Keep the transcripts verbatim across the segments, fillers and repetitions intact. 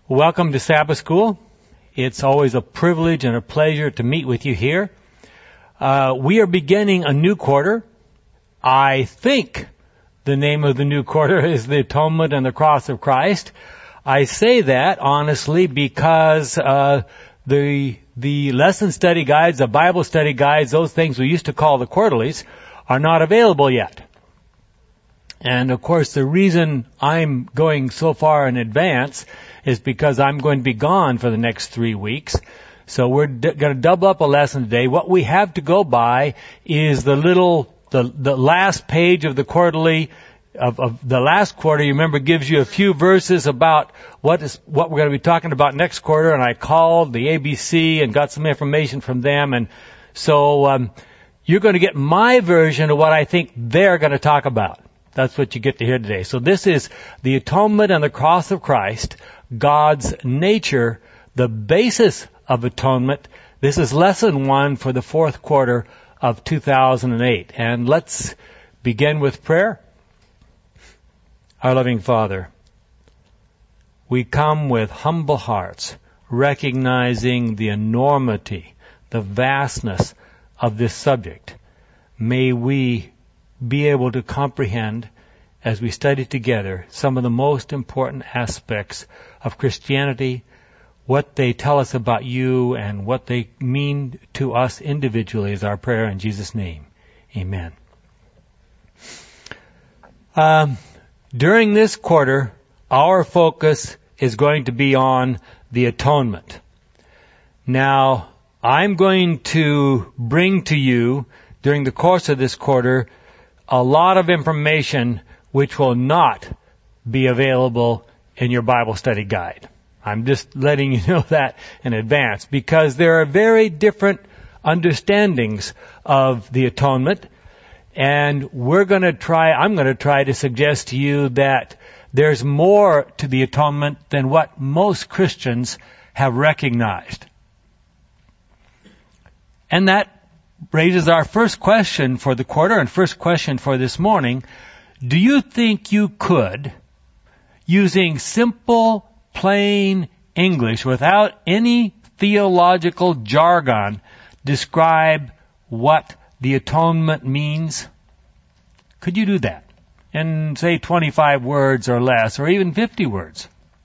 Welcome to Sabbath School. It's always a privilege and a pleasure to meet with you here. Uh, we are beginning a new quarter. I think the name of the new quarter is the Atonement and the Cross of Christ. I say that honestly because uh, the the lesson study guides, the Bible study guides, those things we used to call the quarterlies, are not available yet. And of course, the reason I'm going so far in advance is because I'm going to be gone for the next three weeks. So we're d- going to double up a lesson today. What we have to go by is the little, the, the last page of the quarterly, of, of the last quarter. You remember, gives you a few verses about what is, what we're going to be talking about next quarter. And I called the A B C and got some information from them. And so, um, you're going to get my version of what I think they're going to talk about. That's what you get to hear today. So this is the atonement and the cross of Christ, God's nature, the basis of atonement. This is lesson one for the fourth quarter of two thousand eight. And let's begin with prayer. Our loving Father, we come with humble hearts, recognizing the enormity, the vastness of this subject. May we be able to comprehend, as we study together, some of the most important aspects of Christianity, what they tell us about you and what they mean to us individually, is our prayer in Jesus' name. Amen. Um, during this quarter, our focus is going to be on the atonement. Now, I'm going to bring to you, during the course of this quarter, a lot of information which will not be available in your Bible study guide. I'm just letting you know that in advance, because there are very different understandings of the atonement, and we're going to try, I'm going to try to suggest to you that there's more to the atonement than what most Christians have recognized. And that raises our first question for the quarter and first question for this morning. Do you think you could, using simple, plain English, without any theological jargon, describe what the atonement means? Could you do that in, say, twenty-five words or less, or even fifty words?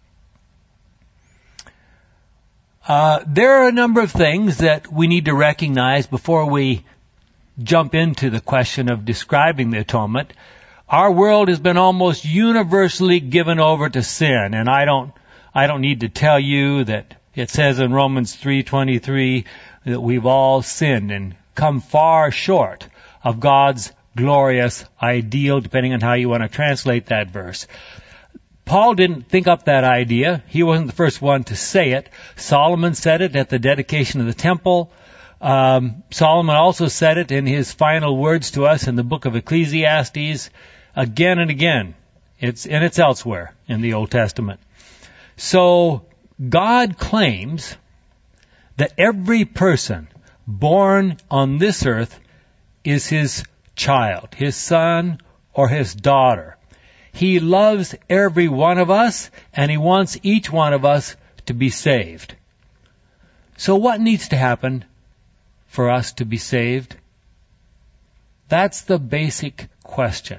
Uh, there are a number of things that we need to recognize before we jump into the question of describing the atonement. Our world has been almost universally given over to sin, and I don't, I don't need to tell you that it says in Romans three twenty-three that we've all sinned and come far short of God's glorious ideal, depending on how you want to translate that verse. Paul didn't think up that idea. He wasn't the first one to say it. Solomon said it at the dedication of the temple. Um, Solomon also said it in his final words to us in the book of Ecclesiastes again and again. It's, and it's elsewhere in the Old Testament. So God claims that every person born on this earth is his child, his son or his daughter. He loves every one of us, and he wants each one of us to be saved. So what needs to happen for us to be saved? That's the basic question.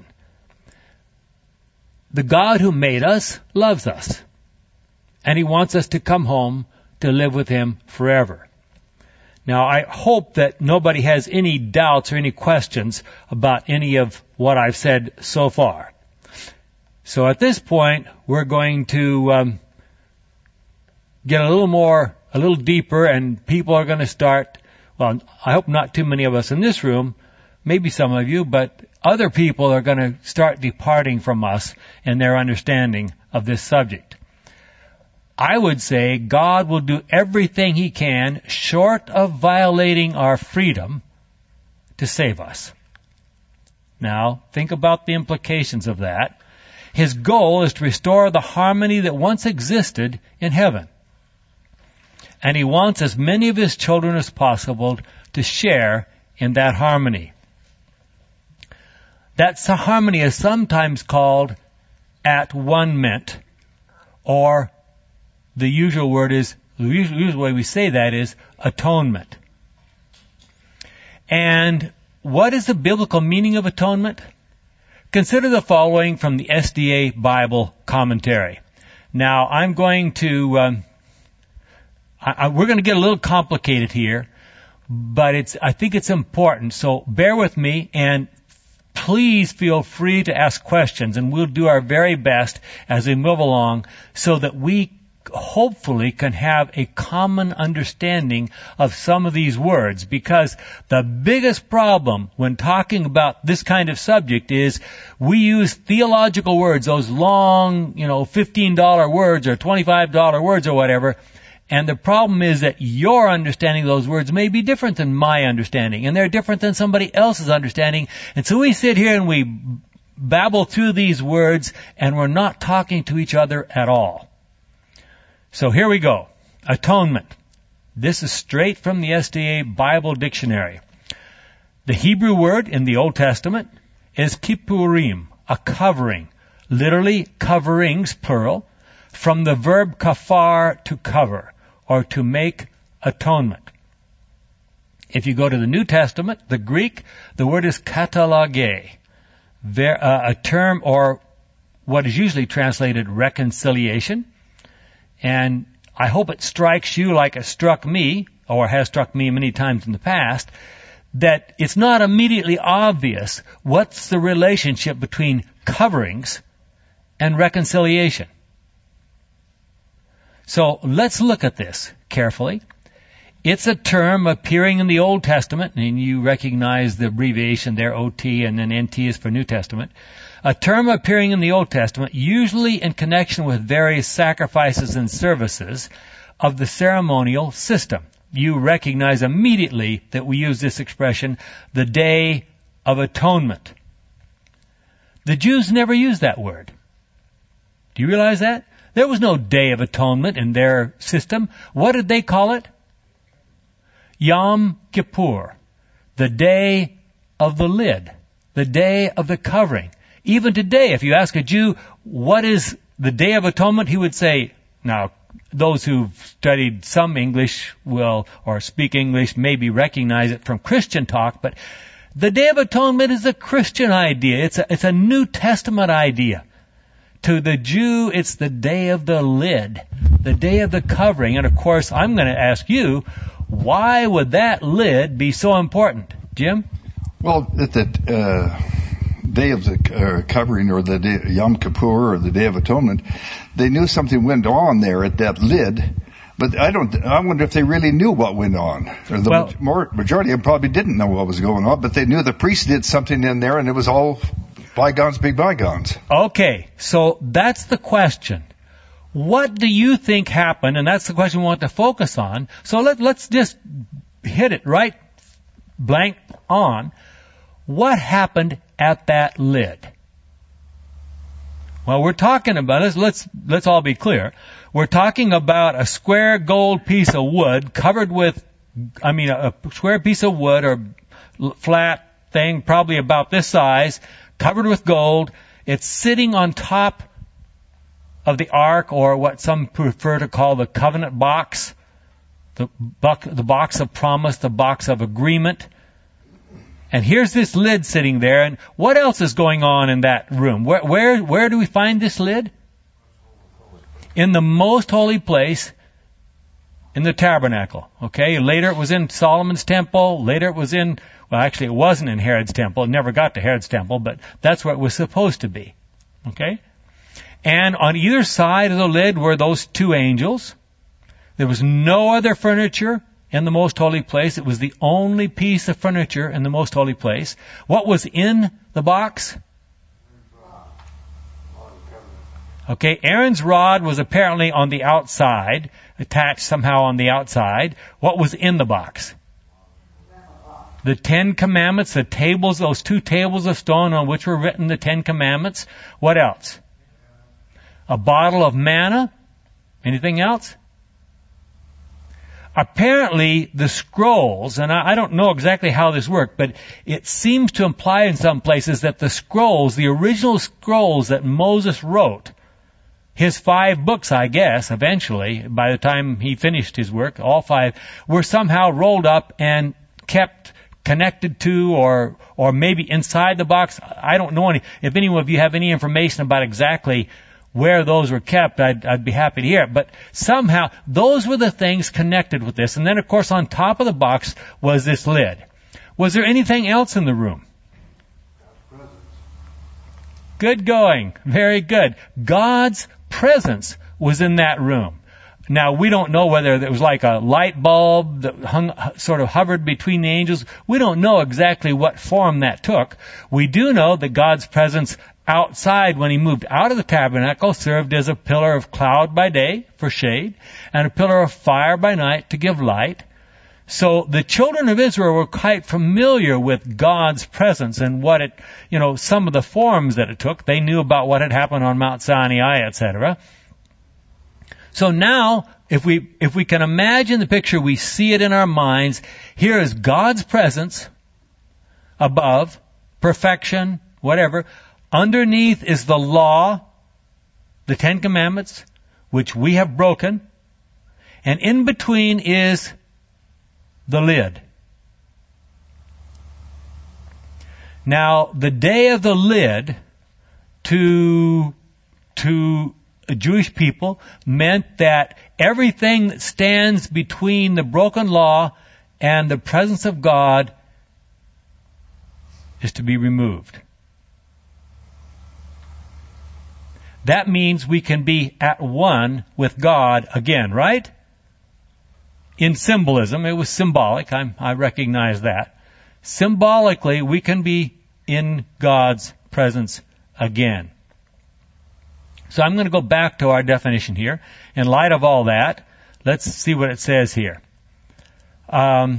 The God who made us loves us, and he wants us to come home to live with him forever. Now, I hope that nobody has any doubts or any questions about any of what I've said so far. So at this point, we're going to um, get a little more, a little deeper, and people are going to start, well, I hope not too many of us in this room, maybe some of you, but other people are going to start departing from us in their understanding of this subject. I would say God will do everything he can, short of violating our freedom, to save us. Now, think about the implications of that. His goal is to restore the harmony that once existed in heaven. And he wants as many of his children as possible to share in that harmony. That harmony is sometimes called at-one-ment, or the usual word is, the usual, usual way we say that is atonement. And what is the biblical meaning of atonement? Consider the following from the S D A Bible commentary. Now, I'm going to, um, I, I, we're going to get a little complicated here, but it's, I think it's important. So bear with me, and please feel free to ask questions, and we'll do our very best as we move along so that we hopefully can have a common understanding of some of these words, because the biggest problem when talking about this kind of subject is we use theological words, those long, you know, fifteen dollar words or twenty-five dollar words or whatever, and the problem is that your understanding of those words may be different than my understanding, and they're different than somebody else's understanding, and so we sit here and we babble through these words and we're not talking to each other at all. So here we go. Atonement. This is straight from the S D A Bible Dictionary. The Hebrew word in the Old Testament is kippurim, a covering. Literally coverings, plural, from the verb kafar, to cover, or to make atonement. If you go to the New Testament, the Greek, the word is katalage, a term or what is usually translated reconciliation. And I hope it strikes you like it struck me, or has struck me many times in the past, that it's not immediately obvious what's the relationship between coverings and reconciliation. So let's look at this carefully. It's a term appearing in the Old Testament, and you recognize the abbreviation there, O T, and then N T is for New Testament. A term appearing in the Old Testament, usually in connection with various sacrifices and services of the ceremonial system. You recognize immediately that we use this expression, the Day of Atonement. The Jews never used that word. Do you realize that? There was no Day of Atonement in their system. What did they call it? Yom Kippur, the day of the lid, the day of the covering. Even today, if you ask a Jew, what is the Day of Atonement, he would say, now, those who've studied some English will, or speak English, maybe recognize it from Christian talk, but the Day of Atonement is a Christian idea. It's a, it's a New Testament idea. To the Jew, it's the day of the lid, the day of the covering. And of course, I'm going to ask you, why would that lid be so important? Jim? Well, at the uh, day of the uh, covering, or the day, Yom Kippur, or the Day of Atonement, they knew something went on there at that lid. But I don't. I wonder if they really knew what went on. Or the well, more, majority of them probably didn't know what was going on, but they knew the priest did something in there, and it was all bygones be bygones. Okay, so that's the question. What do you think happened? And that's the question we want to focus on. So let, let's just hit it right blank on. What happened at that lid? Well, we're talking about this. Let's, let's all be clear. We're talking about a square gold piece of wood covered with, I mean, a, a square piece of wood or flat thing, probably about this size, covered with gold. It's sitting on top of the ark, or what some prefer to call the covenant box, the, buck, the box of promise, the box of agreement. And here's this lid sitting there, and what else is going on in that room? Where, where, where do we find this lid? In the most holy place, in the tabernacle. Okay, later it was in Solomon's temple, later it was in, well actually it wasn't in Herod's temple, it never got to Herod's temple, but that's where it was supposed to be. Okay? And on either side of the lid were those two angels. There was no other furniture in the most holy place. It was the only piece of furniture in the most holy place. What was in the box? Okay, Aaron's rod was apparently on the outside, attached somehow on the outside. What was in the box? The Ten Commandments, the tables, those two tables of stone on which were written the Ten Commandments. What else? A bottle of manna. Anything else? Apparently, the scrolls, and I, I don't know exactly how this worked, but it seems to imply in some places that the scrolls, the original scrolls that Moses wrote, his five books, I guess, eventually, by the time he finished his work, all five, were somehow rolled up and kept connected to or or maybe inside the box. I don't know any. If any of you have any information about exactly where those were kept, I'd, I'd be happy to hear it. But somehow, those were the things connected with this. And then, of course, on top of the box was this lid. Was there anything else in the room? Good going. Very good. God's presence was in that room. Now, we don't know whether it was like a light bulb that hung, sort of hovered between the angels. We don't know exactly what form that took. We do know that God's presence outside, when he moved out of the tabernacle, served as a pillar of cloud by day for shade and a pillar of fire by night to give light. So the children of Israel were quite familiar with God's presence and what it, you know, some of the forms that it took. They knew about what had happened on Mount Sinai, et cetera. So now, if we, if we can imagine the picture, we see it in our minds. Here is God's presence above, perfection, whatever. Underneath is the law, the Ten Commandments, which we have broken. And in between is the lid. Now, the day of the lid to, to Jewish people meant that everything that stands between the broken law and the presence of God is to be removed. That means we can be at one with God again, right? In symbolism, it was symbolic. I'm, I recognize that. Symbolically, we can be in God's presence again. So I'm going to go back to our definition here. In light of all that, let's see what it says here. Um,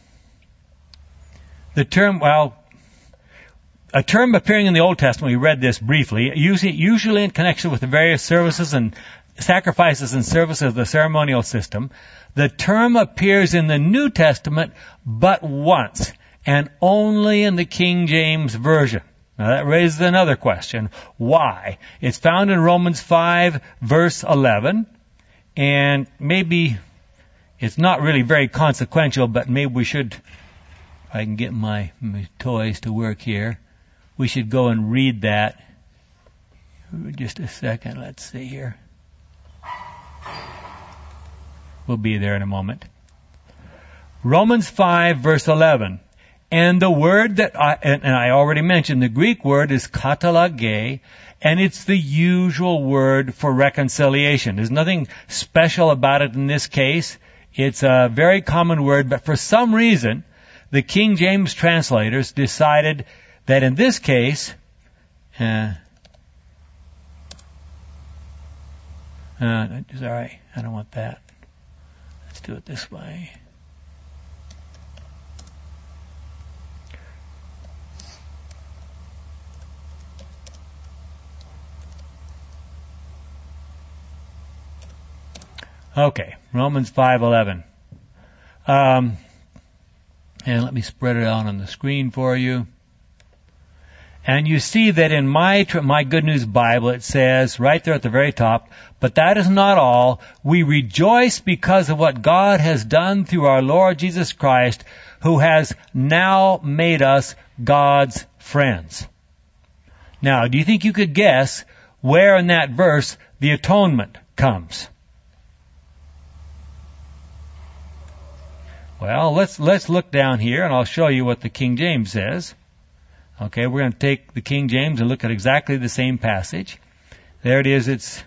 the term, well, a term appearing in the Old Testament, we read this briefly, usually, usually in connection with the various services and sacrifices and services of the ceremonial system. The term appears in the New Testament but once, and only in the King James Version. Now that raises another question. Why? It's found in Romans five, verse eleven, and maybe it's not really very consequential, but maybe we should, if I can get my, my toys to work here, we should go and read that. Just a second, let's see here. We'll be there in a moment. Romans five, verse eleven. And the word that I, and, and I already mentioned, the Greek word is katalage, and it's the usual word for reconciliation. There's nothing special about it in this case. It's a very common word, but for some reason, the King James translators decided that in this case, uh, uh, sorry, I don't want that. Let's do it this way. Okay, Romans five eleven. Um, and let me spread it out on the screen for you. And you see that in my my Good News Bible it says right there at the very top, but that is not all. We rejoice because of what God has done through our Lord Jesus Christ, who has now made us God's friends. Now, do you think you could guess where in that verse the atonement comes? Well, let's let's look down here, and I'll show you what the King James says. Okay, we're going to take the King James and look at exactly the same passage. There it is. It's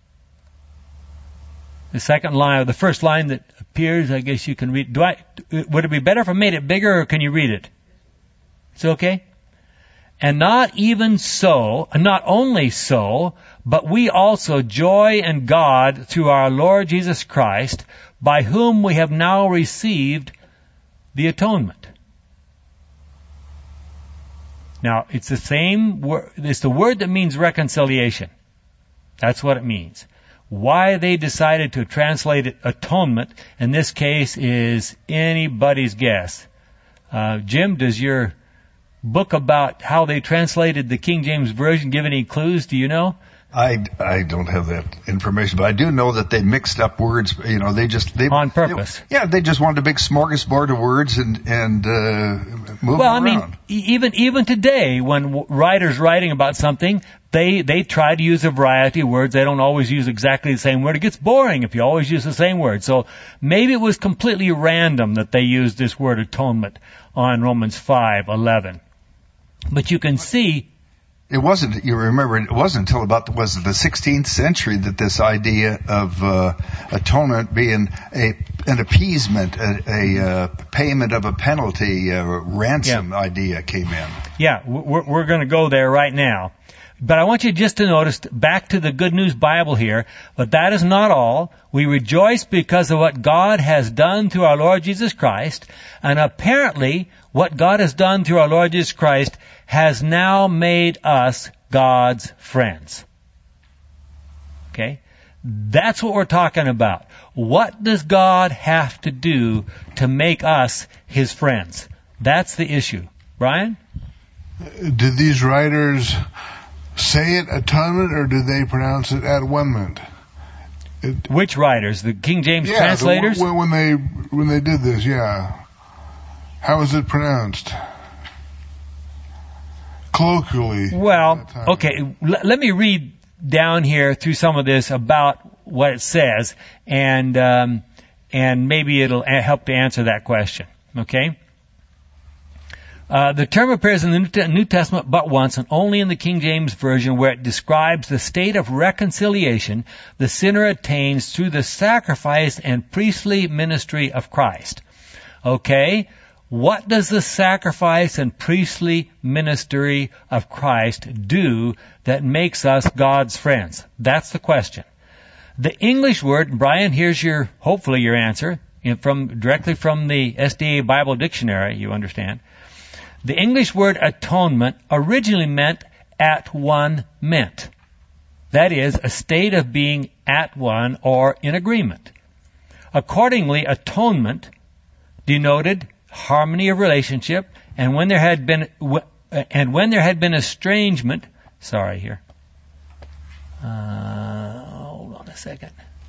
the second line, or the first line that appears. I guess you can read. Do I? Would it be better if I made it bigger, or can you read it? It's okay. And not even so, not only so, but we also joy in God through our Lord Jesus Christ, by whom we have now received the atonement. Now, it's the same word, it's the word that means reconciliation. That's what it means. Why they decided to translate it atonement in this case is anybody's guess. Uh, Jim, does your book about how they translated the King James Version give any clues? Do you know? I, I don't have that information, but I do know that they mixed up words. You know, they just they on purpose. They, yeah, they just wanted a big smorgasbord of words and and uh, move well, them around. I mean, even even today, when w- writers writing about something, they they try to use a variety of words. They don't always use exactly the same word. It gets boring if you always use the same word. So maybe it was completely random that they used this word atonement on Romans five eleven. But you can see. It wasn't, you remember, it wasn't until about the, was it the sixteenth century that this idea of uh, atonement being a an appeasement, a, a uh, payment of a penalty, a ransom yeah. idea came in. Yeah, we're, we're going to go there right now. But I want you just to notice, back to the Good News Bible here, but that is not all. We rejoice because of what God has done through our Lord Jesus Christ, and apparently what God has done through our Lord Jesus Christ has now made us God's friends. Okay? That's what we're talking about. What does God have to do to make us His friends? That's the issue. Brian? Did these writers say it atonement, or did they pronounce it at-one-ment? It, Which writers? The King James yeah, translators? The, when they when they did this, yeah. How is it pronounced? Colloquially. Well, okay, L- let me read down here through some of this about what it says, and um, and maybe it'll help to answer that question. Okay. Uh, the term appears in the New Testament but once, and only in the King James Version, where it describes the state of reconciliation the sinner attains through the sacrifice and priestly ministry of Christ. Okay, what does the sacrifice and priestly ministry of Christ do that makes us God's friends? That's the question. The English word, Brian, here's your, hopefully your answer, from directly from the S D A Bible Dictionary, you understand. The English word atonement originally meant at one meant. That is, a state of being at one or in agreement. Accordingly, atonement denoted harmony of relationship, and when there had been and when there had been estrangement, sorry here. Uh, hold on a second.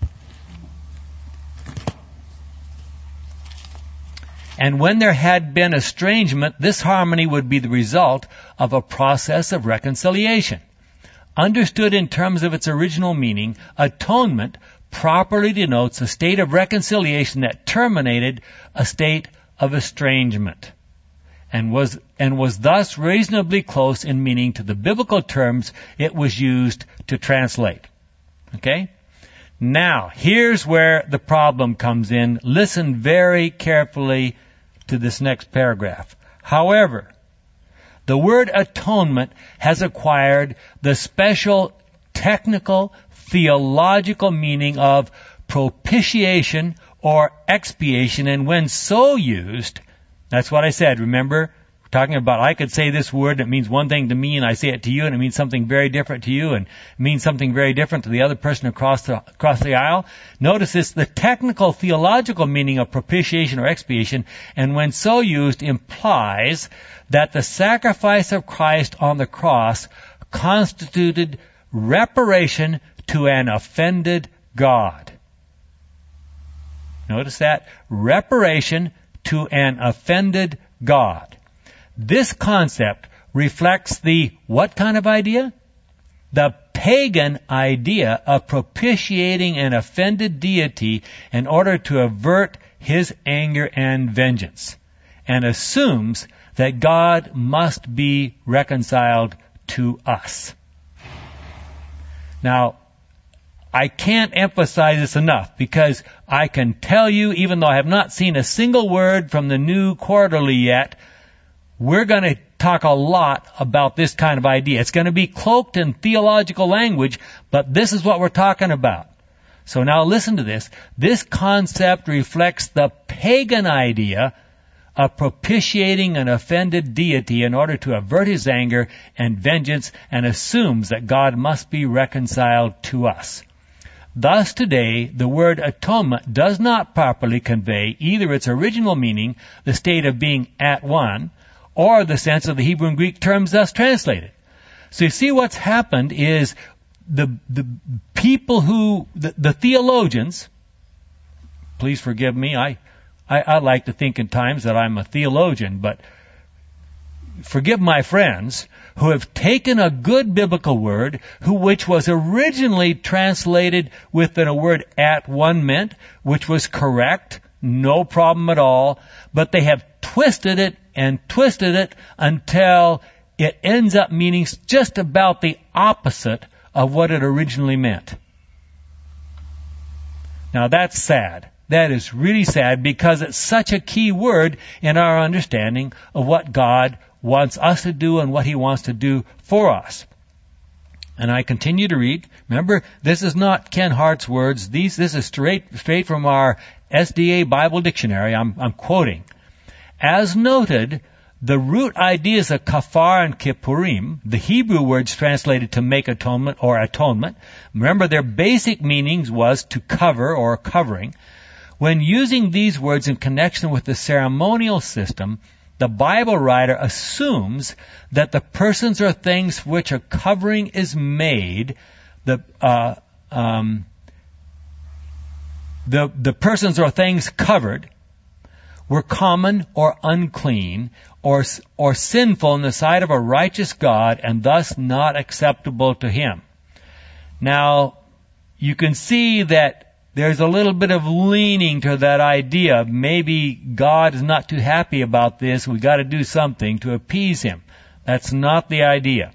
And when there had been estrangement, this harmony would be the result of a process of reconciliation. Understood in terms of its original meaning, atonement properly denotes a state of reconciliation that terminated a state of estrangement, and was and was thus reasonably close in meaning to the biblical terms it was used to translate. Okay? Now, here's where the problem comes in. Listen very carefully to this next paragraph. However, the word atonement has acquired the special technical theological meaning of propitiation or expiation, and when so used, that's what I said, remember? Talking about, I could say this word that means one thing to me, and I say it to you, and it means something very different to you, and it means something very different to the other person across the across the aisle. Notice this, the technical theological meaning of propitiation or expiation, and when so used, implies that the sacrifice of Christ on the cross constituted reparation to an offended God. Notice that, reparation to an offended God. This concept reflects the what kind of idea? The pagan idea of propitiating an offended deity in order to avert his anger and vengeance, and assumes that God must be reconciled to us. Now, I can't emphasize this enough, because I can tell you, even though I have not seen a single word from the New Quarterly yet, we're going to talk a lot about this kind of idea. It's going to be cloaked in theological language, but this is what we're talking about. So now listen to this. This concept reflects the pagan idea of propitiating an offended deity in order to avert his anger and vengeance, and assumes that God must be reconciled to us. Thus today, the word atonement does not properly convey either its original meaning, the state of being at one, or the sense of the Hebrew and Greek terms thus translated. So you see what's happened is the the people who, the, the theologians, please forgive me, I, I, I like to think in times that I'm a theologian, but forgive my friends who have taken a good biblical word, who which was originally translated with a word at one meant, which was correct, no problem at all, but they have twisted it and twisted it until it ends up meaning just about the opposite of what it originally meant. Now that's sad. That is really sad because it's such a key word in our understanding of what God wants us to do and what He wants to do for us. And I continue to read. Remember, this is not Ken Hart's words. These, this is straight, straight from our S D A Bible Dictionary. I'm, I'm quoting. As noted, the root ideas of kafar and kippurim, the Hebrew words translated to make atonement or atonement, remember their basic meanings was to cover or covering. When using these words in connection with the ceremonial system, the Bible writer assumes that the persons or things which a covering is made, the uh, um, the the persons or things covered, were common or unclean or or sinful in the sight of a righteous God and thus not acceptable to Him. Now, you can see that there's a little bit of leaning to that idea of maybe God is not too happy about this, we got to do something to appease Him. That's not the idea.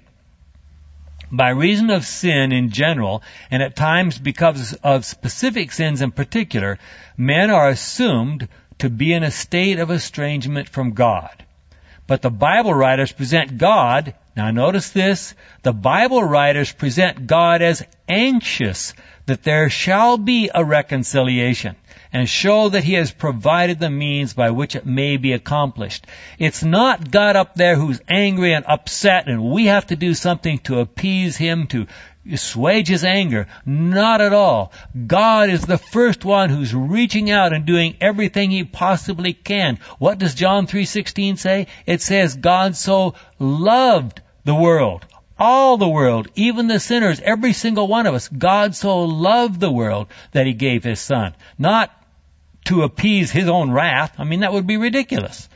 By reason of sin in general, and at times because of specific sins in particular, men are assumed to be in a state of estrangement from God. But the Bible writers present God, now notice this, the Bible writers present God as anxious that there shall be a reconciliation, and show that He has provided the means by which it may be accomplished. It's not God up there who's angry and upset and we have to do something to appease Him, to assuage His anger. Not at all. God is the first one who's reaching out and doing everything He possibly can. What does John three sixteen say? It says God so loved the world. All the world, even the sinners, every single one of us. God so loved the world that He gave His Son. Not to appease His own wrath. I mean, that would be ridiculous.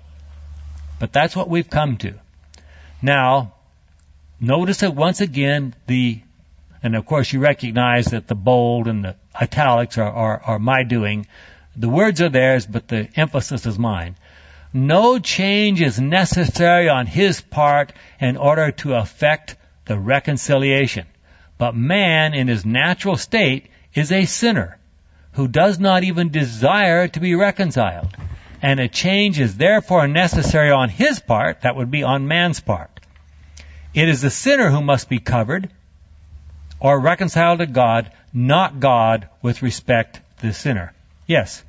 But that's what we've come to. Now, notice that once again, the, and of course you recognize that the bold and the italics are, are, are my doing. The words are theirs, but the emphasis is mine. No change is necessary on His part in order to effect the reconciliation. But man, in his natural state, is a sinner who does not even desire to be reconciled. And a change is therefore necessary on his part, that would be on man's part. It is the sinner who must be covered or reconciled to God, not God with respect to the sinner. Yes?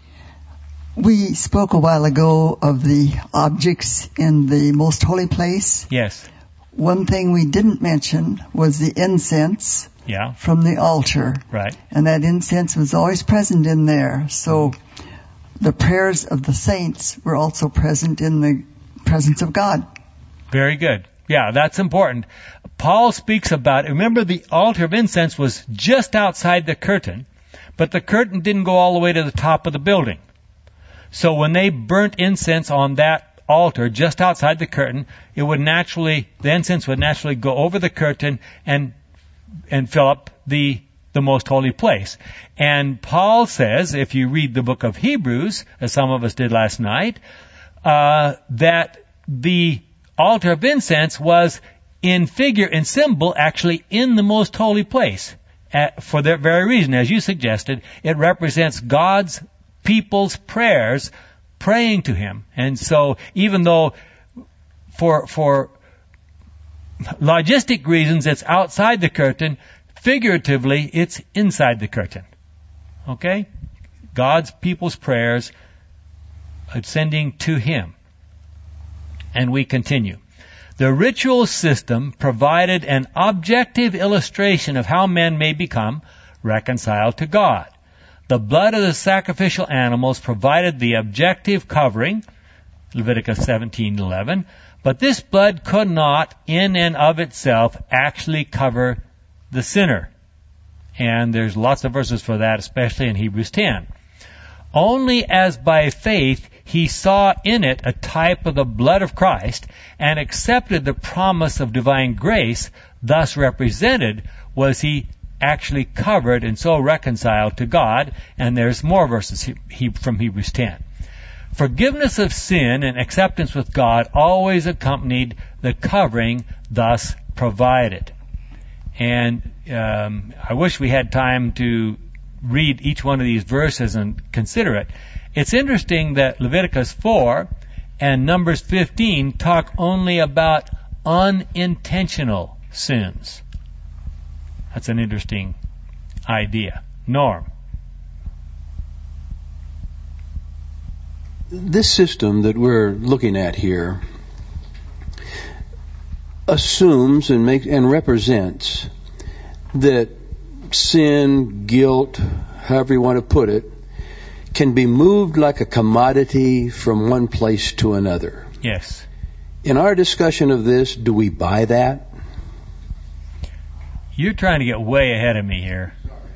We spoke a while ago of the objects in the most holy place. Yes. One thing we didn't mention was the incense yeah. from the altar. Right. And that incense was always present in there. So the prayers of the saints were also present in the presence of God. Very good. Yeah, that's important. Paul speaks about, remember the altar of incense was just outside the curtain, but the curtain didn't go all the way to the top of the building. So when they burnt incense on that altar just outside the curtain, it would naturally, the incense would naturally go over the curtain and and fill up the the most holy place. And Paul says, if you read the book of Hebrews, as some of us did last night, uh, that the altar of incense was in figure and symbol actually in the most holy place. Uh, for that very reason, as you suggested, it represents God's people's prayers praying to Him. And so even though for for logistic reasons it's outside the curtain, figuratively it's inside the curtain. Okay? God's people's prayers ascending to Him. And we continue. The ritual system provided an objective illustration of how men may become reconciled to God. The blood of the sacrificial animals provided the objective covering, Leviticus seventeen eleven, but this blood could not, in and of itself, actually cover the sinner. And there's lots of verses for that, especially in Hebrews ten. Only as by faith he saw in it a type of the blood of Christ and accepted the promise of divine grace thus represented was he actually covered and so reconciled to God. And there's more verses from Hebrews ten. Forgiveness of sin and acceptance with God always accompanied the covering thus provided. And um, I wish we had time to read each one of these verses and consider it. It's interesting that Leviticus four and Numbers fifteen talk only about unintentional sins. That's an interesting idea. Norm. This system that we're looking at here assumes and makes and represents that sin, guilt, however you want to put it, can be moved like a commodity from one place to another. Yes. In our discussion of this, do we buy that? You're trying to get way ahead of me here.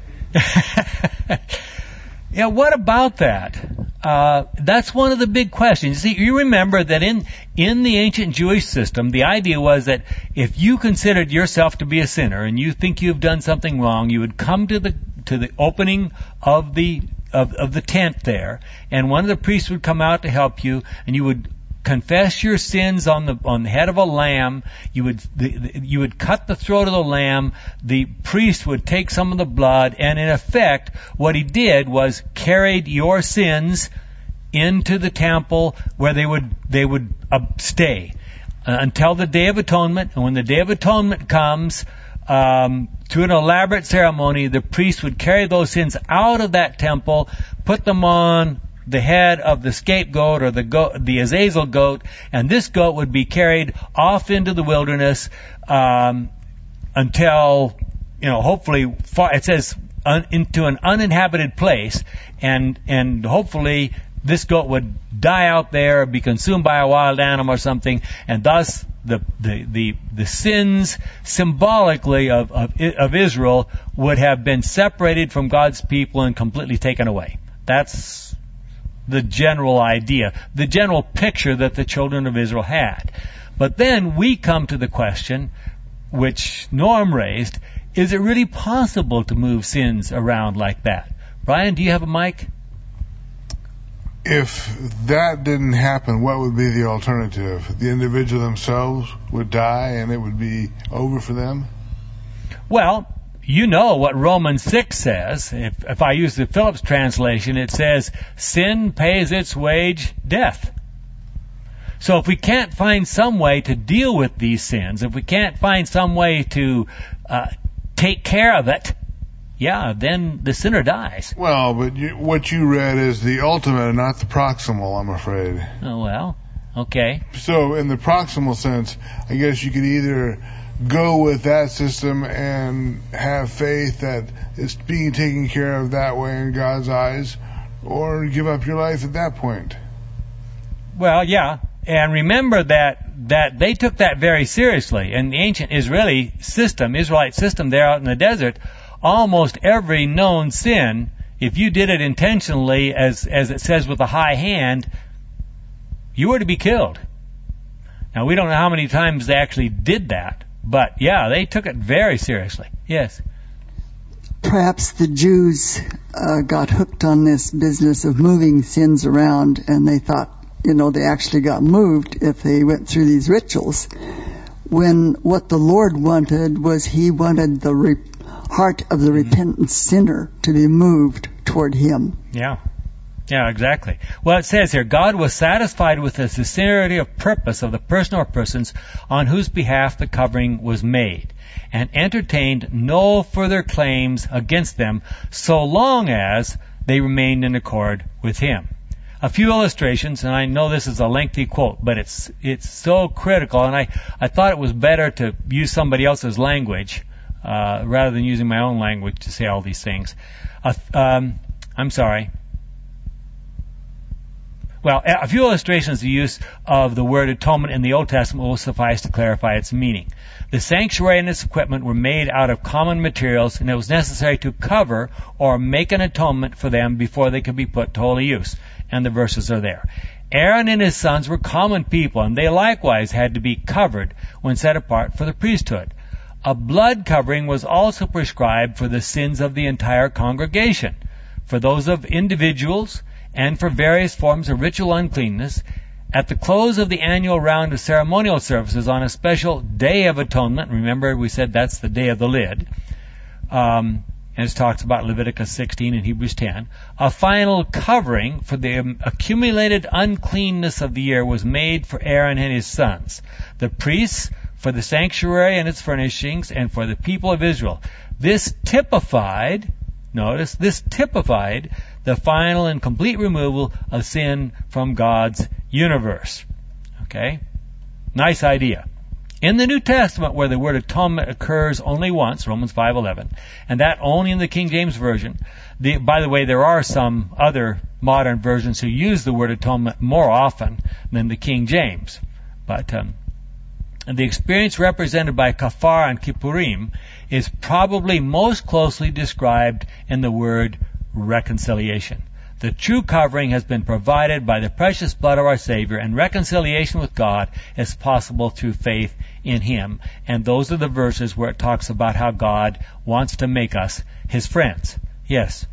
Yeah, what about that? Uh, that's one of the big questions. See, you remember that in in the ancient Jewish system, the idea was that if you considered yourself to be a sinner and you think you've done something wrong, you would come to the to the opening of the of, of the tent there, and one of the priests would come out to help you, and you would confess your sins on the on the head of a lamb. You would the, the, you would cut the throat of the lamb. The priest would take some of the blood, and in effect, what he did was carried your sins into the temple where they would they would uh, stay uh, until the Day of Atonement. And when the Day of Atonement comes, um, through an elaborate ceremony, the priest would carry those sins out of that temple, put them on the head of the scapegoat or the goat, the Azazel goat, and this goat would be carried off into the wilderness um, until, you know, hopefully, far, it says un, into an uninhabited place, and and hopefully this goat would die out there, be consumed by a wild animal or something, and thus the the the, the sins symbolically of, of of Israel would have been separated from God's people and completely taken away. That's the general idea, the general picture that the children of Israel had. But then we come to the question, which Norm raised, is it really possible to move sins around like that? Brian, do you have a mic? If that didn't happen, what would be the alternative? The individual themselves would die and it would be over for them? Well, you know what Romans six says. If, if I use the Phillips translation, it says, sin pays its wage, death. So if we can't find some way to deal with these sins, if we can't find some way to uh, take care of it, yeah, then the sinner dies. Well, but you, what you read is the ultimate and not the proximal, I'm afraid. Oh, well, okay. So in the proximal sense, I guess you could either go with that system and have faith that it's being taken care of that way in God's eyes, or give up your life at that point. Well, yeah, and remember that that they took that very seriously. In the ancient Israeli system, Israelite system there out in the desert, almost every known sin, if you did it intentionally, as as it says with a high hand, you were to be killed. Now, we don't know how many times they actually did that. But, yeah, they took it very seriously. Yes. Perhaps the Jews uh, got hooked on this business of moving sins around, and they thought, you know, they actually got moved if they went through these rituals. When what the Lord wanted was he wanted the re- heart of the mm-hmm. repentant sinner to be moved toward him. Yeah. Yeah, exactly. Well, it says here, God was satisfied with the sincerity of purpose of the person or persons on whose behalf the covering was made, and entertained no further claims against them so long as they remained in accord with him. A few illustrations, and I know this is a lengthy quote, but it's it's so critical, and I, I thought it was better to use somebody else's language uh, rather than using my own language to say all these things. Uh, um, I'm sorry. well, a few illustrations of the use of the word atonement in the Old Testament will suffice to clarify its meaning. The sanctuary and its equipment were made out of common materials, and it was necessary to cover or make an atonement for them before they could be put to holy use. And the verses are there. Aaron and his sons were common people, and they likewise had to be covered when set apart for the priesthood. A blood covering was also prescribed for the sins of the entire congregation, for those of individuals, and for various forms of ritual uncleanness. At the close of the annual round of ceremonial services on a special Day of Atonement, remember we said that's the Day of the Lid, um, and it talks about Leviticus sixteen and Hebrews ten, a final covering for the accumulated uncleanness of the year was made for Aaron and his sons, the priests, for the sanctuary and its furnishings, and for the people of Israel. This typified, notice, this typified the final and complete removal of sin from God's universe. Okay? Nice idea. In the New Testament, where the word atonement occurs only once, Romans five eleven, and that only in the King James Version. The, by the way, there are some other modern versions who use the word atonement more often than the King James. But um, the experience represented by kafar and kippurim is probably most closely described in the word reconciliation. The true covering has been provided by the precious blood of our Savior, and reconciliation with God is possible through faith in Him. And those are the verses where it talks about how God wants to make us His friends. Yes?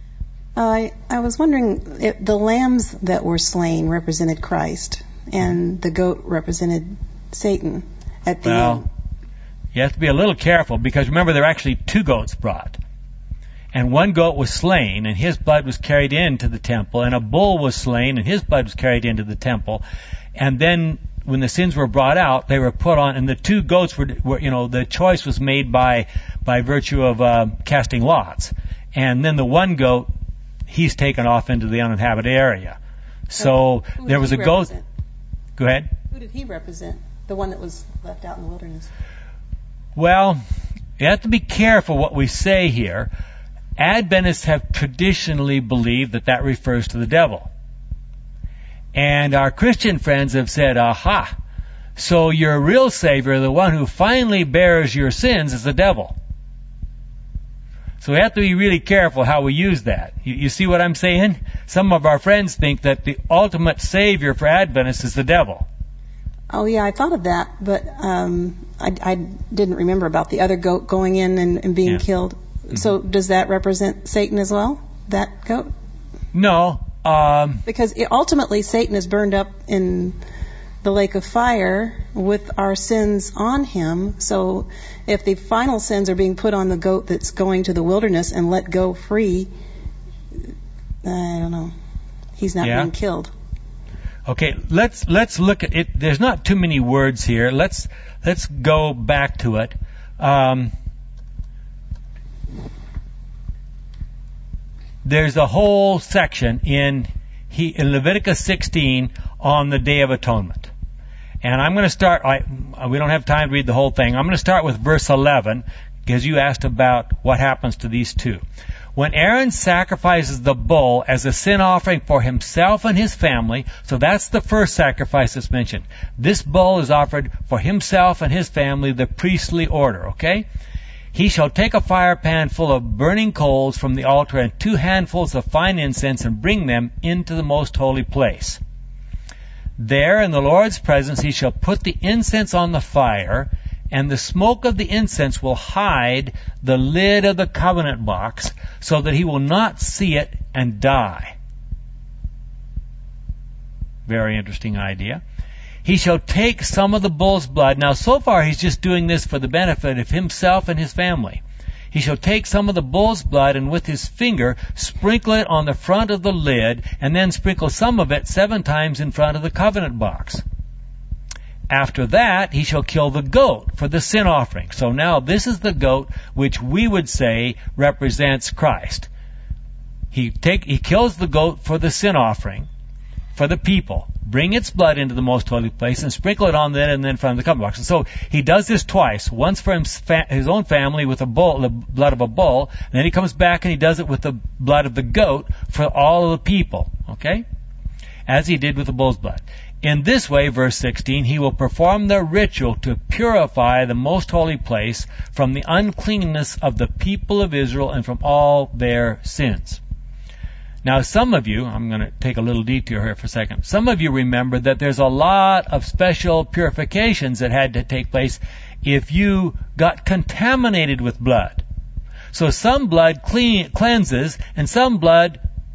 I I was wondering, if the lambs that were slain represented Christ, and the goat represented Satan at the well, end. You have to be a little careful, because remember, there are actually two goats brought. And one goat was slain, and his blood was carried into the temple, and a bull was slain, and his blood was carried into the temple. And then, when the sins were brought out, they were put on, and the two goats were, were you know, the choice was made by, by virtue of uh, casting lots. And then the one goat, he's taken off into the uninhabited area. So, Who there was a goat. Represent? Go ahead. Who did he represent? The one that was left out in the wilderness. Well, you have to be careful what we say here. Adventists have traditionally believed that that refers to the devil. And our Christian friends have said, aha, so your real Savior, the one who finally bears your sins, is the devil. So we have to be really careful how we use that. You, you see what I'm saying? Some of our friends think that the ultimate Savior for Adventists is the devil. Oh, yeah, I thought of that, but um, I, I didn't remember about the other goat going in and, and being Yeah. killed. So does that represent Satan as well, that goat? No. Um, Because it, ultimately Satan is burned up in the lake of fire with our sins on him. So if the final sins are being put on the goat that's going to the wilderness and let go free, I don't know. He's not Yeah. being killed. Okay, let's let's look at it. There's not too many words here. Let's let's go back to it. Um, there's a whole section in he in Leviticus sixteen on the Day of Atonement, and I'm going to start. I, we don't have time to read the whole thing. I'm going to start with verse eleven because you asked about what happens to these two. When Aaron sacrifices the bull as a sin offering for himself and his family, so that's the first sacrifice that's mentioned. This bull is offered for himself and his family, the priestly order, okay? He shall take a fire pan full of burning coals from the altar and two handfuls of fine incense and bring them into the most holy place. There in the Lord's presence he shall put the incense on the fire, and the smoke of the incense will hide the lid of the covenant box, so that he will not see it and die. Very interesting idea. He shall take some of the bull's blood. Now, so far he's just doing this for the benefit of himself and his family. He shall take some of the bull's blood and with his finger sprinkle it on the front of the lid, and then sprinkle some of it seven times in front of the covenant box. After that, he shall kill the goat for the sin offering. So now this is the goat which we would say represents Christ. He take he kills the goat for the sin offering, for the people. Bring its blood into the most holy place and sprinkle it on it and then in front of the covenant box. And so he does this twice. Once for his own family with a bull, the blood of a bull. And then he comes back and he does it with the blood of the goat for all of the people. Okay? as he did with the bull's blood. In this way, verse sixteen, he will perform the ritual to purify the most holy place from the uncleanness of the people of Israel and from all their sins. Now, some of you, I'm going to take a little detour here for a second. Some of you remember that there's a lot of special purifications that had to take place if you got contaminated with blood. So some blood clean, cleanses, and some blood,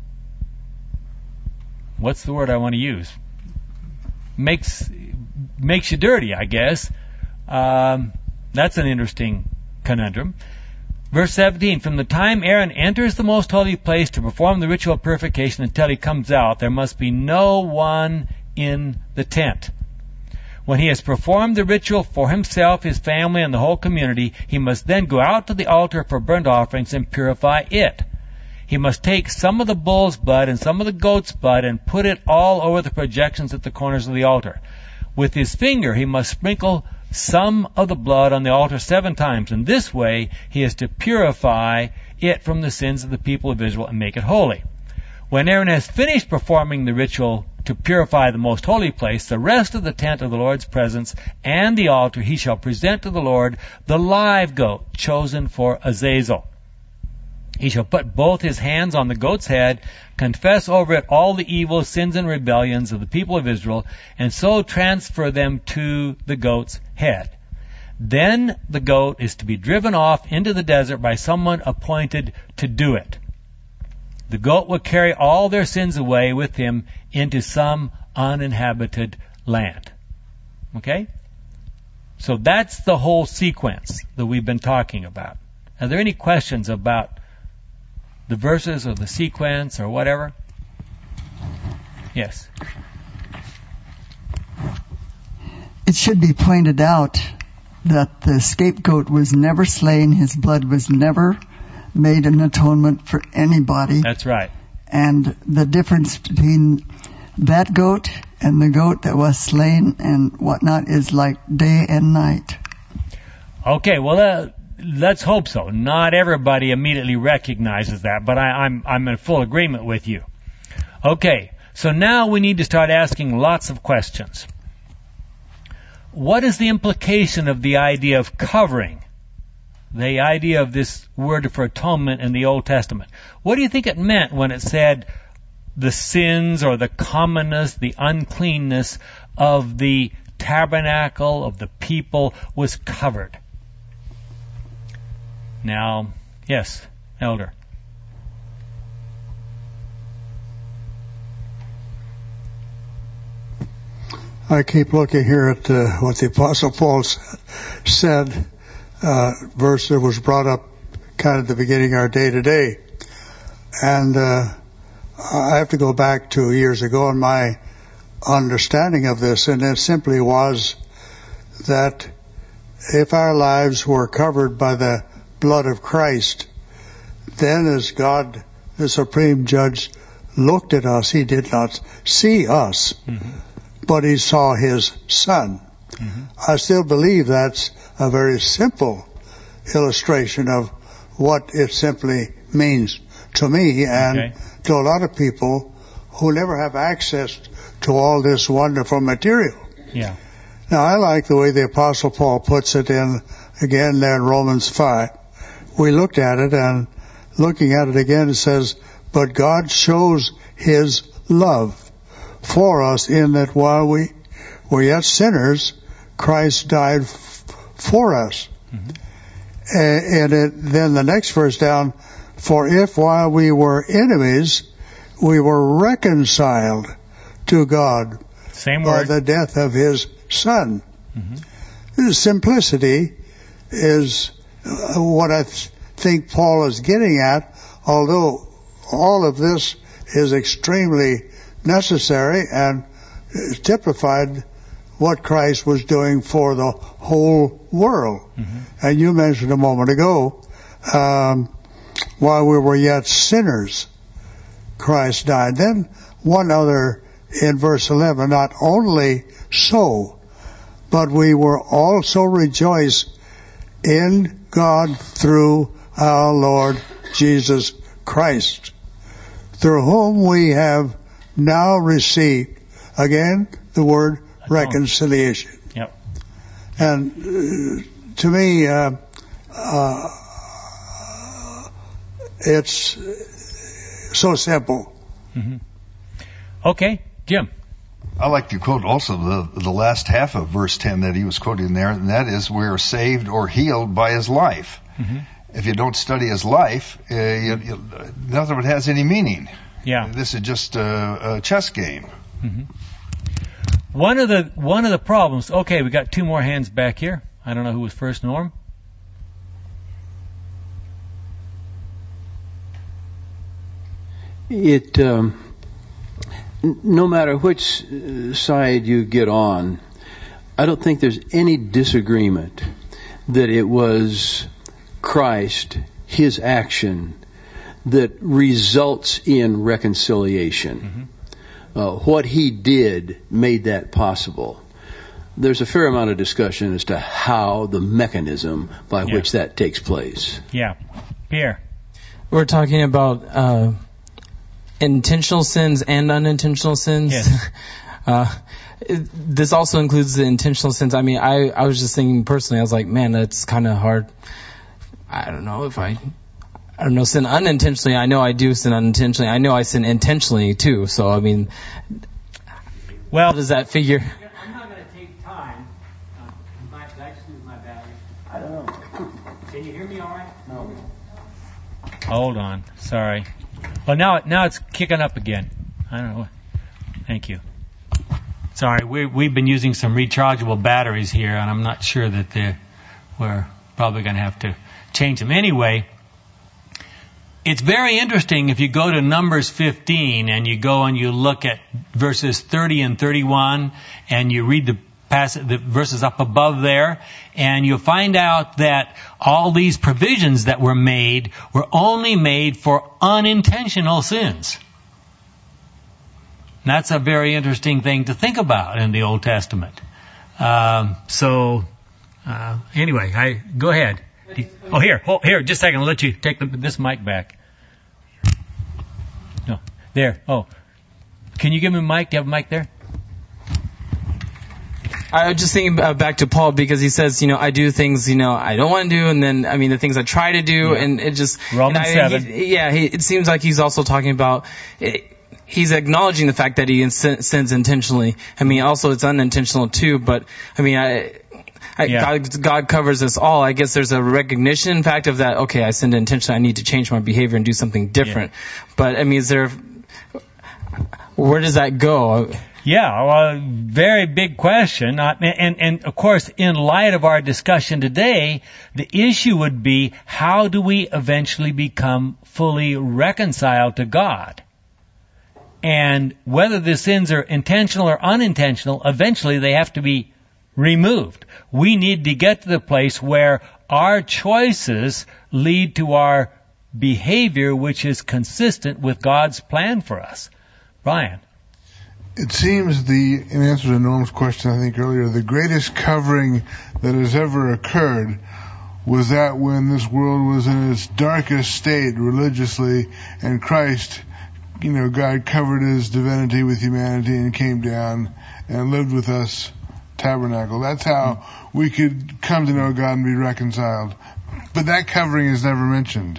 what's the word I want to use? Makes makes you dirty, I guess. Um, that's an interesting conundrum. Verse seventeen, from the time Aaron enters the most holy place to perform the ritual of purification until he comes out, there must be no one in the tent. When he has performed the ritual for himself, his family, and the whole community, he must then go out to the altar for burnt offerings and purify it. He must take some of the bull's blood and some of the goat's blood and put it all over the projections at the corners of the altar. With his finger he must sprinkle some of the blood on the altar seven times. In this way he is to purify it from the sins of the people of Israel and make it holy. When Aaron has finished performing the ritual to purify the most holy place, the rest of the tent of the Lord's presence and the altar, he shall present to the Lord the live goat chosen for Azazel. He shall put both his hands on the goat's head, confess over it all the evil sins and rebellions of the people of Israel, and so transfer them to the goat's head. Then the goat is to be driven off into the desert by someone appointed to do it. The goat will carry all their sins away with him into some uninhabited land. Okay? So that's the whole sequence that we've been talking about. Are there any questions about the verses or the sequence or whatever? Yes. It should be pointed out that the scapegoat was never slain. His blood was never made an atonement for anybody. That's right. And the difference between that goat and the goat that was slain and whatnot is like day and night. Okay, well, uh, let's hope so. Not everybody immediately recognizes that, but I, I'm I'm in full agreement with you. Okay, so now we need to start asking lots of questions. What is the implication of the idea of covering? The idea of this word for atonement in the Old Testament. What do you think it meant when it said the sins or the commonness, the uncleanness of the tabernacle, of the people, was covered? Now, yes, Elder. I keep looking here at uh, what the Apostle Paul said, uh, verse that was brought up kind of at the beginning of our day today. And uh, I have to go back two years ago and my understanding of this, and it simply was that if our lives were covered by the blood of Christ, then as God, the Supreme Judge, looked at us, He did not see us, mm-hmm. but He saw His Son. Mm-hmm. I still believe that's a very simple illustration of what it simply means to me and okay. to a lot of people who never have access to all this wonderful material. Yeah. Now, I like the way the Apostle Paul puts it in, again, there in Romans five. We looked at it, and looking at it again, it says, but God shows His love for us in that while we were yet sinners, Christ died f- for us. Mm-hmm. And, and it, then the next verse down, for if while we were enemies, we were reconciled to God Same by word. the death of His Son. Mm-hmm. Simplicity is what I th- think Paul is getting at, although all of this is extremely necessary and typified what Christ was doing for the whole world. Mm-hmm. And you mentioned a moment ago, um, while we were yet sinners, Christ died. Then one other in verse eleven, not only so, but we were also rejoiced in God through our Lord Jesus Christ, through whom we have now received. Again, the word reconciliation. Yep. And uh, to me, uh, uh, it's so simple. Mm-hmm. Okay, Jim. I like to quote also the the last half of verse ten that he was quoting there, and that is, we are saved or healed by his life. Mm-hmm. If you don't study his life, uh, you, you, none of it has any meaning. Yeah. This is just a, a chess game. Mm-hmm. One of the one of the problems. Okay, we got two more hands back here. I don't know who was first, Norm. It. Um No matter which side you get on, I don't think there's any disagreement that it was Christ, his action, that results in reconciliation. Mm-hmm. Uh, what he did made that possible. There's a fair amount of discussion as to how the mechanism by yeah. which that takes place. Yeah. Pierre. We're talking about uh, intentional sins and unintentional sins. Yes. uh, it, this also includes the intentional sins. I mean, I, I was just thinking personally, I was like, man, that's kind of hard. I don't know if I, I don't know, sin unintentionally. I know I do sin unintentionally. I know I sin intentionally too. So, I mean, well, how does that figure? I'm not going to take time. Uh, my, did I just lose my battery? I don't know. Can you hear me all right? No. Hold on. Sorry. Well, now now it's kicking up again. I don't know. Thank you. Sorry, we we've been using some rechargeable batteries here, and I'm not sure that they we're probably going to have to change them anyway. It's very interesting if you go to Numbers fifteen and you go and you look at verses thirty and thirty-one, and you read the passage, the verses up above there, and you'll find out that all these provisions that were made were only made for unintentional sins. And that's a very interesting thing to think about in the Old Testament. Um, so, uh, anyway, I go ahead. Oh, here, oh, here, just a second. I'll let you take the, this mic back. No, there. Oh, can you give me a mic? Do you have a mic there? I was just thinking back to Paul, because he says, you know, I do things, you know, I don't want to do, and then, I mean, the things I try to do, yeah. and it just... Romans I, seven. He, yeah, he, it seems like he's also talking about... It, he's acknowledging the fact that he sins intentionally. I mean, also it's unintentional too, but, I mean, I... I, yeah. God, God covers us all. I guess there's a recognition, in fact, of that, okay, I sinned intentionally, I need to change my behavior and do something different. Yeah. But, I mean, is there... Where does that go? Yeah, well, very big question. Uh, and, and, of course, in light of our discussion today, the issue would be, how do we eventually become fully reconciled to God? And whether the sins are intentional or unintentional, eventually they have to be removed. We need to get to the place where our choices lead to our behavior which is consistent with God's plan for us. Brian. It seems the, in answer to Norm's question, I think earlier, the greatest covering that has ever occurred was that when this world was in its darkest state religiously, and Christ, you know, God covered his divinity with humanity and came down and lived with us, tabernacle. That's how we could come to know God and be reconciled. But that covering is never mentioned.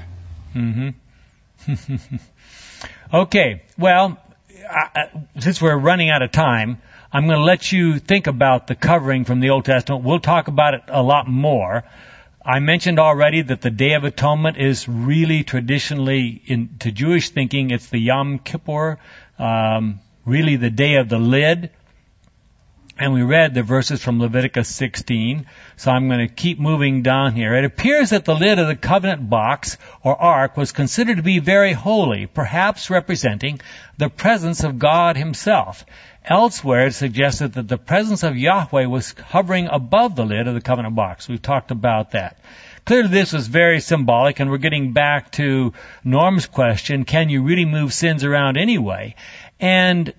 Mm-hmm. Okay, well, I, since we're running out of time, I'm going to let you think about the covering from the Old Testament. We'll talk about it a lot more. I mentioned already that the Day of Atonement is really traditionally, in, to Jewish thinking, it's the Yom Kippur, um, really the Day of the Lid. And we read the verses from Leviticus sixteen, so I'm going to keep moving down here. It appears that the lid of the covenant box or ark was considered to be very holy, perhaps representing the presence of God himself. Elsewhere, it suggested that the presence of Yahweh was hovering above the lid of the covenant box. We've talked about that. Clearly, this was very symbolic, and we're getting back to Norm's question, can you really move sins around anyway? And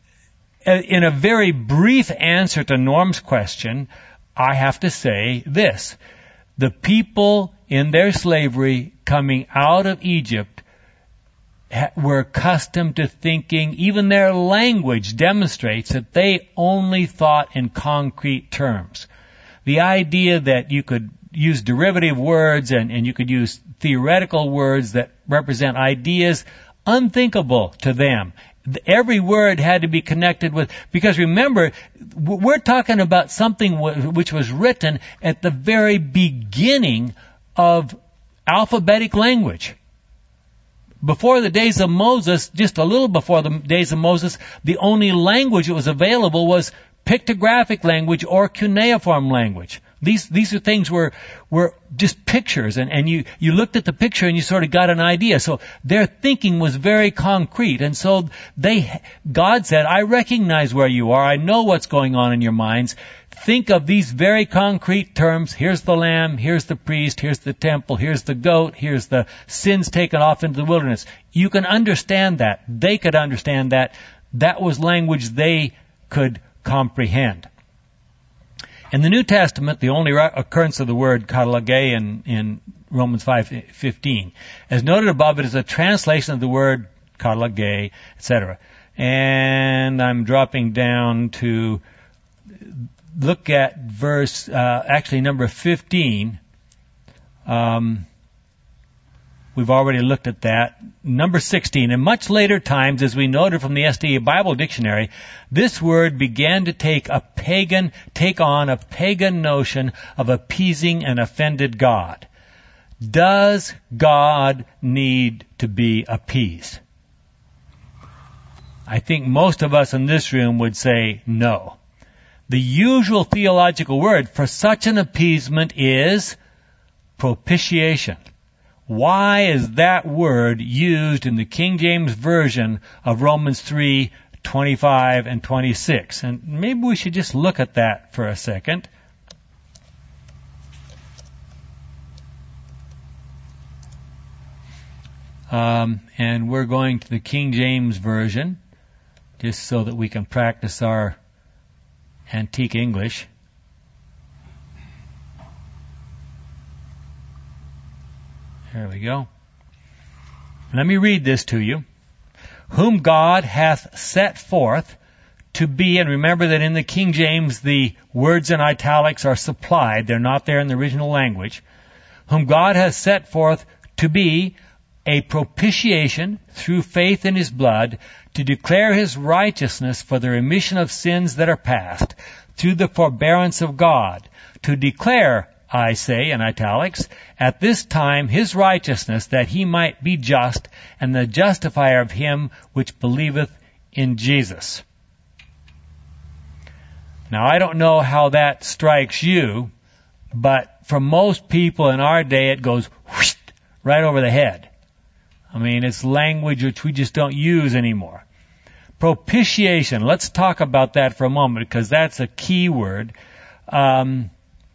in a very brief answer to Norm's question, I have to say this. The people in their slavery coming out of Egypt ha- were accustomed to thinking, even their language demonstrates that they only thought in concrete terms. The idea that you could use derivative words and, and you could use theoretical words that represent ideas, unthinkable to them. Every word had to be connected with, because remember, we're talking about something which was written at the very beginning of alphabetic language. Before the days of Moses, just a little before the days of Moses, the only language that was available was pictographic language or cuneiform language. These these are things were were just pictures, and, and you, you looked at the picture and you sort of got an idea. So their thinking was very concrete, and so they God said, I recognize where you are. I know what's going on in your minds. Think of these very concrete terms. Here's the lamb, here's the priest, here's the temple, here's the goat, here's the sins taken off into the wilderness. You can understand that. They could understand that. That was language they could comprehend. In the New Testament, the only occurrence of the word katalage in, in Romans five fifteen. As noted above, it is a translation of the word katalage, et cetera. And I'm dropping down to look at verse, uh, actually number fifteen. Um, we've already looked at that. Number sixteen. In much later times, as we noted from the S D A Bible Dictionary, this word began to take a pagan, take on a pagan notion of appeasing an offended God. Does God need to be appeased? I think most of us in this room would say no. The usual theological word for such an appeasement is propitiation. Why is that word used in the King James Version of Romans three twenty-five and twenty-six? And maybe we should just look at that for a second. Um, and we're going to the King James Version, just so that we can practice our antique English. There we go. Let me read this to you. Whom God hath set forth to be, and remember that in the King James the words in italics are supplied, they're not there in the original language. Whom God hath set forth to be a propitiation through faith in His blood, to declare His righteousness for the remission of sins that are past, through the forbearance of God, to declare, I say in italics, at this time His righteousness, that He might be just, and the justifier of him which believeth in Jesus. Now, I don't know how that strikes you, but for most people in our day, it goes whoosh, right over the head. I mean, it's language which we just don't use anymore. Propitiation, let's talk about that for a moment, because that's a key word. Um,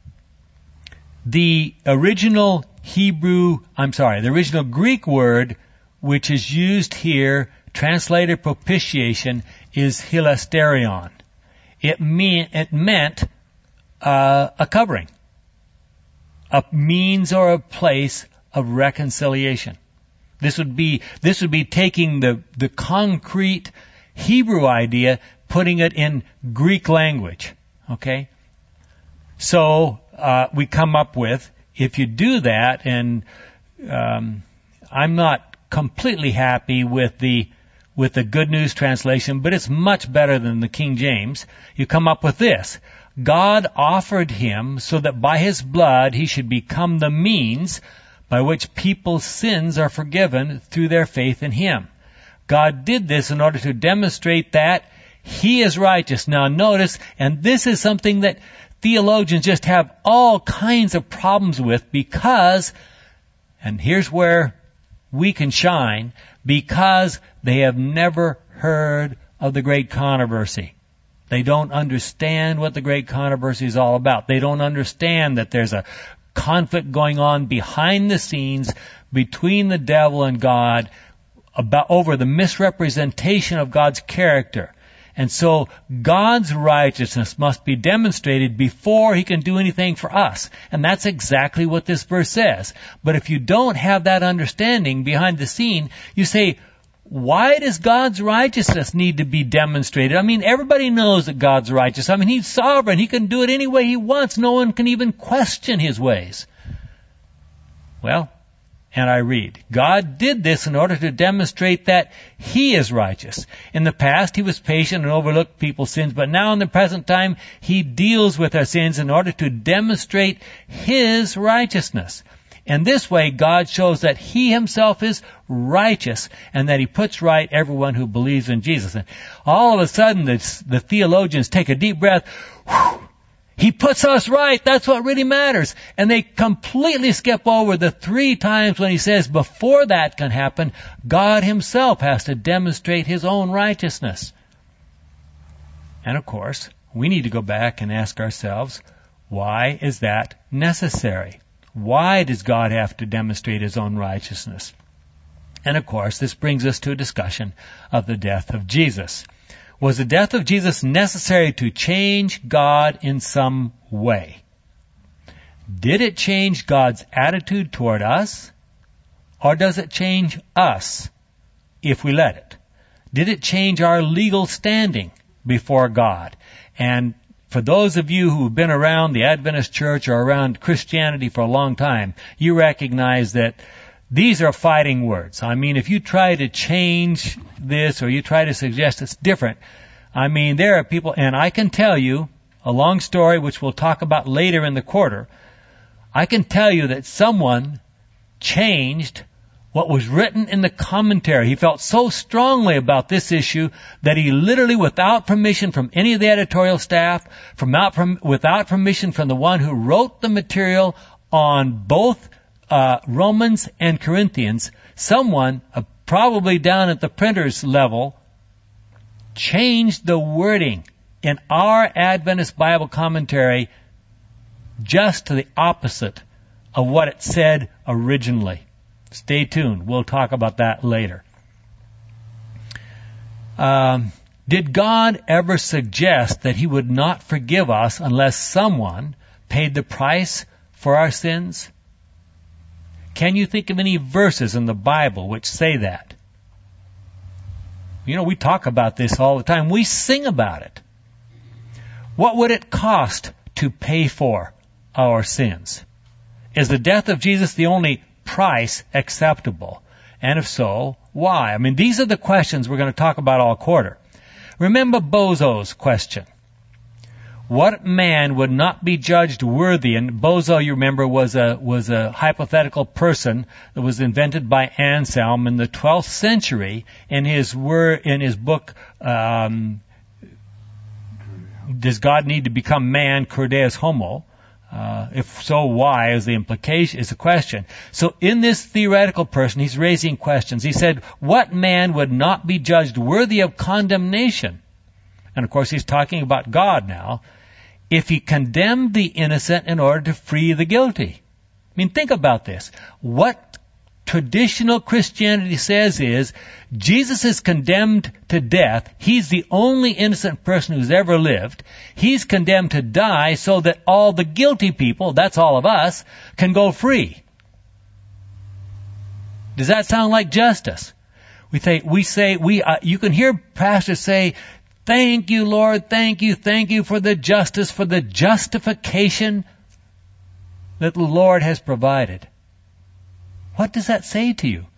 the original Hebrew, I'm sorry, the original Greek word which is used here, translated propitiation, is hilasterion. It mean it meant uh, a covering, a means or a place of reconciliation. This would be this would be taking the the concrete Hebrew idea, putting it in Greek language. Okay, so uh, we come up with, if you do that, and um, I'm not completely happy with the with the Good News translation, but it's much better than the King James. You come up with this: God offered Him so that by His blood He should become the means by which people's sins are forgiven through their faith in Him. God did this in order to demonstrate that He is righteous. Now notice, and this is something that theologians just have all kinds of problems with, because, and here's where we can shine, because they have never heard of the great controversy. They don't understand what the great controversy is all about. They don't understand that there's a conflict going on behind the scenes between the devil and God about over the misrepresentation of God's character. And so God's righteousness must be demonstrated before He can do anything for us. And that's exactly what this verse says. But if you don't have that understanding behind the scene, you say, why does God's righteousness need to be demonstrated? I mean, everybody knows that God's righteous. I mean, He's sovereign. He can do it any way He wants. No one can even question His ways. Well, and I read, God did this in order to demonstrate that He is righteous. In the past, He was patient and overlooked people's sins, but now in the present time, He deals with our sins in order to demonstrate His righteousness. And this way, God shows that He Himself is righteous and that He puts right everyone who believes in Jesus. And all of a sudden, the, the theologians take a deep breath. Whew, He puts us right. That's what really matters. And they completely skip over the three times when He says before that can happen, God Himself has to demonstrate His own righteousness. And of course, we need to go back and ask ourselves, why is that necessary? Why does God have to demonstrate His own righteousness? And of course, this brings us to a discussion of the death of Jesus. Was the death of Jesus necessary to change God in some way? Did it change God's attitude toward us? Or does it change us if we let it? Did it change our legal standing before God? And for those of you who've been around the Adventist Church or around Christianity for a long time, you recognize that these are fighting words. I mean, if you try to change this or you try to suggest it's different, I mean, there are people, and I can tell you a long story which we'll talk about later in the quarter. I can tell you that someone changed what was written in the commentary. He felt so strongly about this issue that he literally, without permission from any of the editorial staff, from out, from, without permission from the one who wrote the material on both uh, Romans and Corinthians, someone, uh, probably down at the printer's level, changed the wording in our Adventist Bible commentary just to the opposite of what it said originally. Stay tuned. We'll talk about that later. Um, did God ever suggest that He would not forgive us unless someone paid the price for our sins? Can you think of any verses in the Bible which say that? You know, we talk about this all the time. We sing about it. What would it cost to pay for our sins? Is the death of Jesus the only price acceptable? And if so, why? I mean, these are the questions we're going to talk about all quarter. Remember Bozo's question. What man would not be judged worthy? And Bozo, you remember, was a was a hypothetical person that was invented by Anselm in the twelfth century in his word in his book. Um, Does God need to become man? Cur deus homo. Uh, if so, why is the implication, is the question. So in this theoretical person, he's raising questions. He said, what man would not be judged worthy of condemnation? And of course, he's talking about God now. If He condemned the innocent in order to free the guilty. I mean, think about this. What traditional Christianity says is, Jesus is condemned to death. He's the only innocent person who's ever lived. He's condemned to die so that all the guilty people, that's all of us, can go free. Does that sound like justice? We say, we say, we, uh, you can hear pastors say, thank you, Lord, thank you, thank you for the justice, for the justification that the Lord has provided. What does that say to you?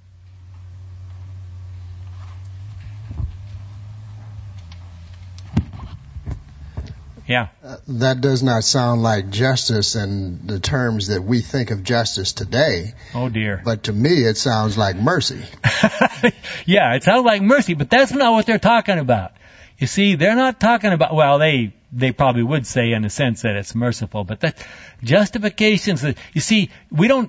Yeah. Uh, that does not sound like justice in the terms that we think of justice today. Oh dear. But to me, it sounds like mercy. Yeah, it sounds like mercy, but that's not what they're talking about. You see, they're not talking about, well, they, they probably would say in a sense that it's merciful, but that justifications, you see, we don't,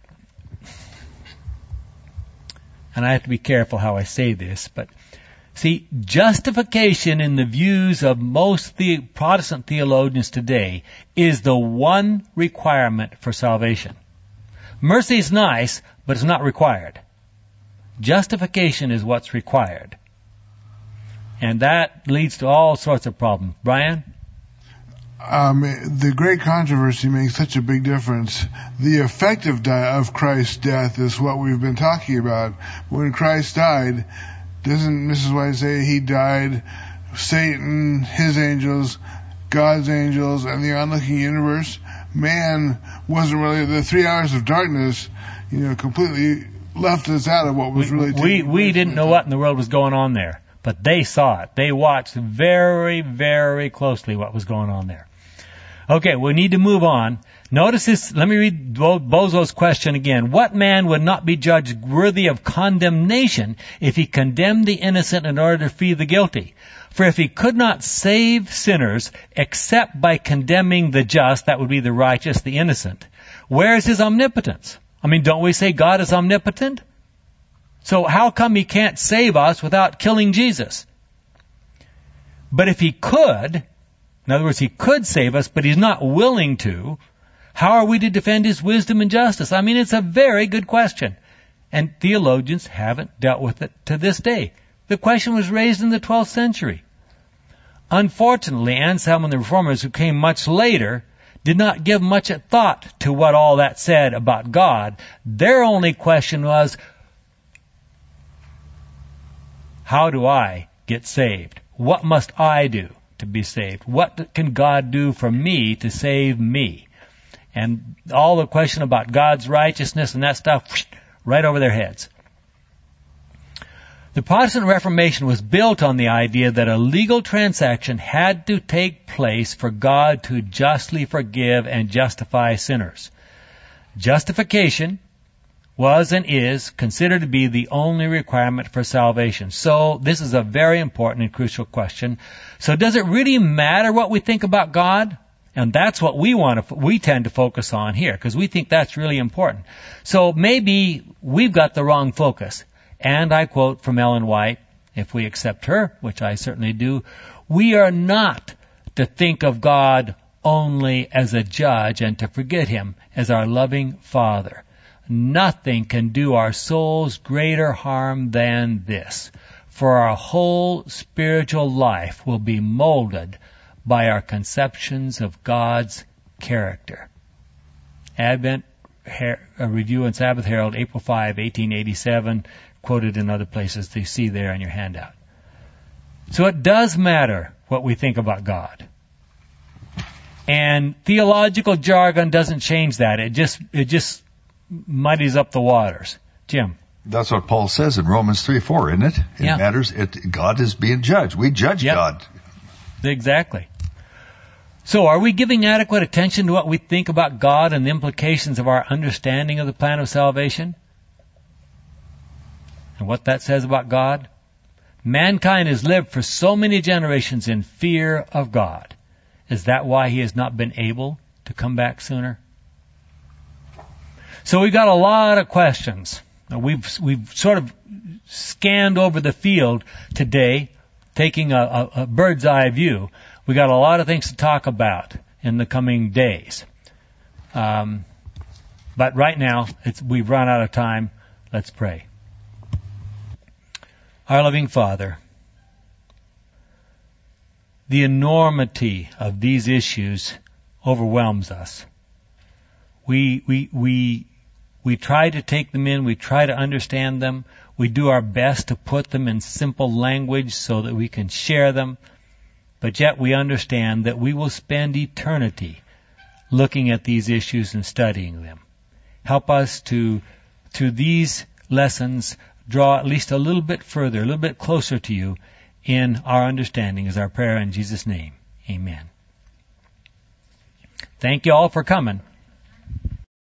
and I have to be careful how I say this, but see, justification in the views of most the Protestant theologians today is the one requirement for salvation. Mercy is nice, but it's not required. Justification is what's required. And that leads to all sorts of problems. Brian? um, the great controversy makes such a big difference. The effect of, di- of Christ's death is what we've been talking about. When Christ died, doesn't Missus White say he died, Satan, his angels, God's angels, and the onlooking universe? Man wasn't really, the three hours of darkness, you know, completely left us out of what was we, really taking we, place. We didn't know what in the world was going on there, but they saw it. They watched very, very closely what was going on there. Okay, we need to move on. Notice this, let me read Bo- Bozo's question again. What man would not be judged worthy of condemnation if he condemned the innocent in order to free the guilty? For if he could not save sinners except by condemning the just, that would be the righteous, the innocent, where is his omnipotence? I mean, don't we say God is omnipotent? So how come he can't save us without killing Jesus? But if he could, in other words, he could save us, but he's not willing to, how are we to defend his wisdom and justice? I mean, it's a very good question. And theologians haven't dealt with it to this day. The question was raised in the twelfth century. Unfortunately, Anselm and the Reformers, who came much later, did not give much thought to what all that said about God. Their only question was, how do I get saved? What must I do to be saved? What can God do for me to save me? And all the question about God's righteousness and that stuff, right over their heads. The Protestant Reformation was built on the idea that a legal transaction had to take place for God to justly forgive and justify sinners. Justification was and is considered to be the only requirement for salvation. So this is a very important and crucial question. So does it really matter what we think about God? And that's what we want to, we tend to focus on here, because we think that's really important. So maybe we've got the wrong focus. And I quote from Ellen White, if we accept her, which I certainly do, we are not to think of God only as a judge and to forget him as our loving Father. Nothing can do our souls greater harm than this, for our whole spiritual life will be molded by our conceptions of God's character. Advent Her- Review and Sabbath Herald, April fifth, eighteen eighty-seven, quoted in other places that you see there in your handout. So it does matter what we think about God. And theological jargon doesn't change that. It just, it just muddies up the waters. Jim. That's what Paul says in Romans three four, isn't it? It yeah. matters. It, God is being judged. We judge yep. God. Exactly. So are we giving adequate attention to what we think about God and the implications of our understanding of the plan of salvation? And what that says about God? Mankind has lived for so many generations in fear of God. Is that why he has not been able to come back sooner? So we've got a lot of questions. We've, we've sort of scanned over the field today, taking a, a, a bird's eye view. We got a lot of things to talk about in the coming days. Um, but right now, it's, we've run out of time. Let's pray. Our loving Father, the enormity of these issues overwhelms us. We, we, we, we try to take them in. We try to understand them. We do our best to put them in simple language so that we can share them. But yet we understand that we will spend eternity looking at these issues and studying them. Help us to, through these lessons, draw at least a little bit further, a little bit closer to you in our understanding is our prayer in Jesus' name. Amen. Thank you all for coming.